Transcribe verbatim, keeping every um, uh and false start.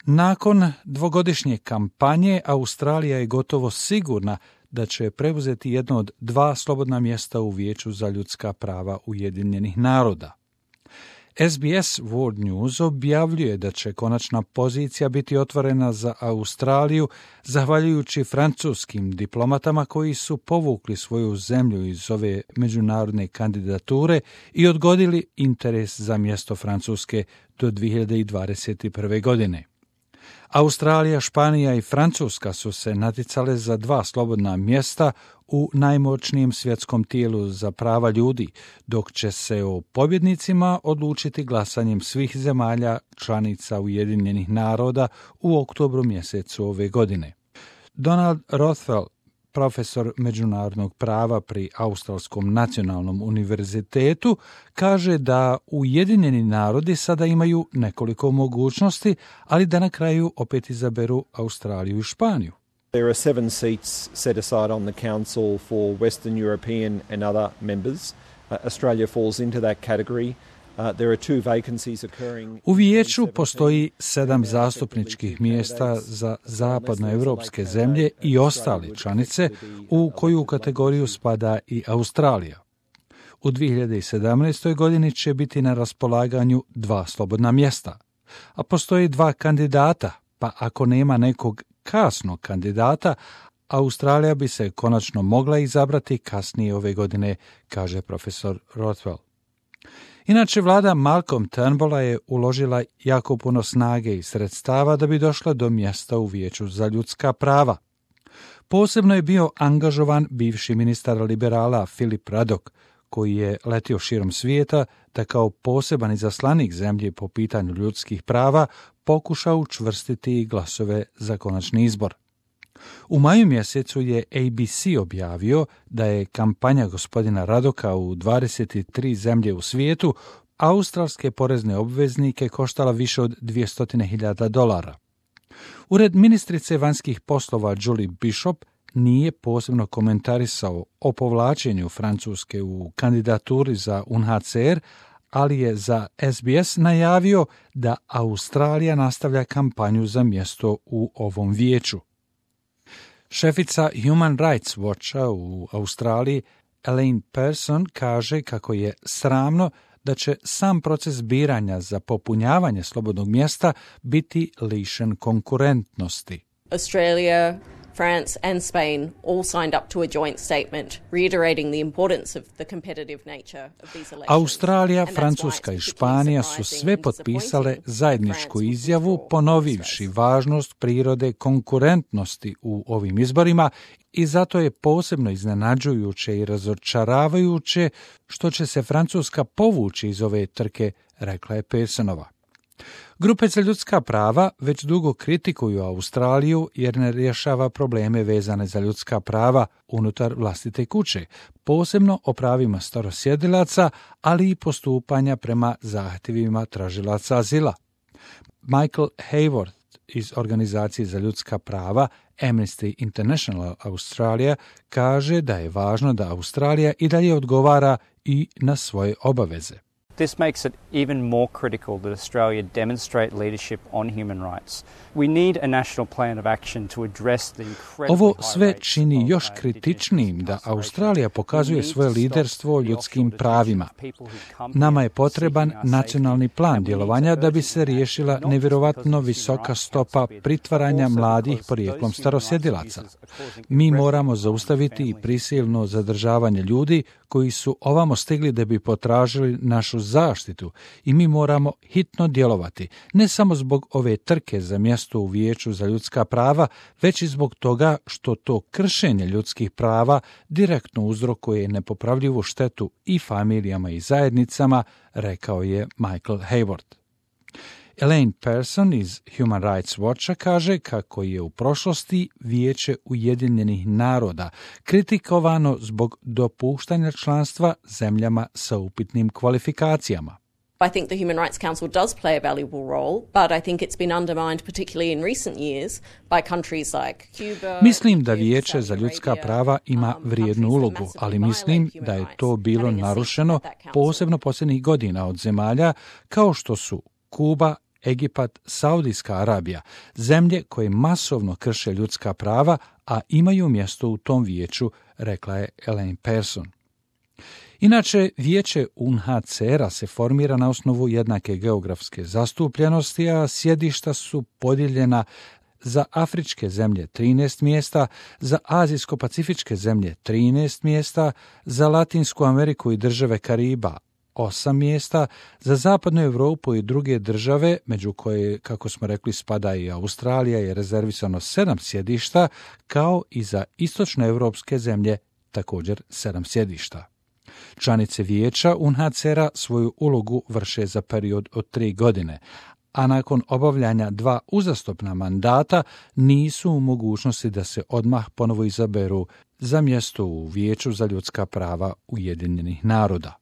Nakon dvogodišnje kampanje, Australija je gotovo sigurna da će preuzeti jedno od dva slobodna mjesta u Vijeću za ljudska prava Ujedinjenih naroda. S B S World News objavljuje da će konačna pozicija biti otvorena za Australiju zahvaljujući francuskim diplomatama koji su povukli svoju zemlju iz ove međunarodne kandidature i odgodili interes za mjesto Francuske do dvije hiljade dvadeset prve. godine. Australija, Španija i Francuska su se natjecale za dva slobodna mjesta u najmoćnijem svjetskom tijelu za prava ljudi, dok će se o pobjednicima odlučiti glasanjem svih zemalja članica Ujedinjenih naroda u oktobru mjesecu ove godine. Donald Rothwell, profesor međunarodnog prava pri Australskom nacionalnom univerzitetu, kaže da Ujedinjeni narodi sada imaju nekoliko mogućnosti, ali da na kraju opet izaberu Australiju i Španiju. There are seven seats set aside on the Council for Western European and other members. Uh, Australia falls into that category. Uh, there are two vacancies occurring. U vijeću postoji sedam zastupničkih mjesta za zapadnoevropske zemlje i ostale članice, u koju kategoriju spada i Australija. U dvije hiljade sedamnaestoj. godini će biti na raspolaganju dva slobodna mjesta, a postoji dva kandidata, pa ako nema nekog kasnog kandidata, Australija bi se konačno mogla izabrati kasnije ove godine, kaže profesor Rothwell. Inače, vlada Malcolm Turnbulla je uložila jako puno snage i sredstava da bi došla do mjesta u Vijeću za ljudska prava. Posebno je bio angažovan bivši ministar liberala Philip Ruddock, koji je letio širom svijeta da kao poseban izaslanik zemlje po pitanju ljudskih prava pokuša učvrstiti glasove za konačni izbor. U maju mjesecu je A B C objavio da je kampanja gospodina Ruddocka u dvadeset tri zemlje u svijetu australske porezne obveznike koštala više od dvjesto hiljada dolara. Ured ministrice vanjskih poslova Julie Bishop nije posebno komentarisao o povlačenju Francuske u kandidaturi za U N H C R, ali je za S B S najavio da Australija nastavlja kampanju za mjesto u ovom vijeću. Šefica Human Rights Watcha u Australiji, Elaine Pearson, kaže kako je sramno da će sam proces biranja za popunjavanje slobodnog mjesta biti lišen konkurentnosti. Australia, France and Spain all signed up to a joint statement reiterating the importance of the competitive nature of these elections. Australija, Francuska i Španija su sve potpisale zajedničku izjavu ponovivši važnost prirode konkurentnosti u ovim izborima i zato je posebno iznenađujuće i razočaravajuće što će se Francuska povući iz ove trke, rekla je Pearsonova. Grupe za ljudska prava već dugo kritikuju Australiju jer ne rješava probleme vezane za ljudska prava unutar vlastite kuće, posebno o pravima starosjedilaca, ali i postupanja prema zahtjevima tražilaca azila. Michael Hayward iz Organizacije za ljudska prava Amnesty International Australia kaže da je važno da Australija i dalje odgovara i na svoje obaveze. This makes it even more critical that Australia demonstrate leadership on human rights. We need a national plan of action to address the incredibly Ovo sve čini još kritičnijim da Australija pokazuje svoje liderstvo o ljudskim pravima. Nama je potreban nacionalni plan djelovanja da bi se riješila nevjerovatno visoka stopa pritvaranja mladih porijeklom starosjedilaca. Mi moramo zaustaviti i prisilno zadržavanje ljudi koji su ovamo stigli da bi potražili našu zaštitu i mi moramo hitno djelovati, ne samo zbog ove trke za mjesto u Vijeću za ljudska prava, već i zbog toga što to kršenje ljudskih prava direktno uzrokuje nepopravljivu štetu i familijama i zajednicama, rekao je Michael Hayward. Elaine Pearson iz Human Rights Watcha kaže kako je u prošlosti Vijeće Ujedinjenih naroda kritikovano zbog dopuštanja članstva zemljama sa upitnim kvalifikacijama. I think the Human Rights Council does play a valuable role, but I think it's been undermined, particularly in recent years, by countries like Cuba. Mislim da Vijeće za ljudska prava ima vrijednu ulogu, ali mislim da je to bilo narušeno posebno posljednjih godina od zemalja kao što su Kuba, Egipat, Saudijska Arabija, zemlje koje masovno krše ljudska prava, a imaju mjesto u tom vijeću, rekla je Elaine Pearson. Inače, vijeće U N H C R-a se formira na osnovu jednake geografske zastupljenosti, a sjedišta su podijeljena za afričke zemlje trinaest mjesta, za azijsko-pacifičke zemlje trinaest mjesta, za Latinsku Ameriku i države Kariba osam mjesta, za Zapadnu Europu i druge države, među koje, kako smo rekli, spada i Australija, je rezervisano sedam sjedišta, kao i za istočnoevropske zemlje također sedam sjedišta. Članice vijeća U N H C R-a svoju ulogu vrše za period od tri godine, a nakon obavljanja dva uzastopna mandata nisu u mogućnosti da se odmah ponovo izaberu za mjesto u Vijeću za ljudska prava Ujedinjenih naroda.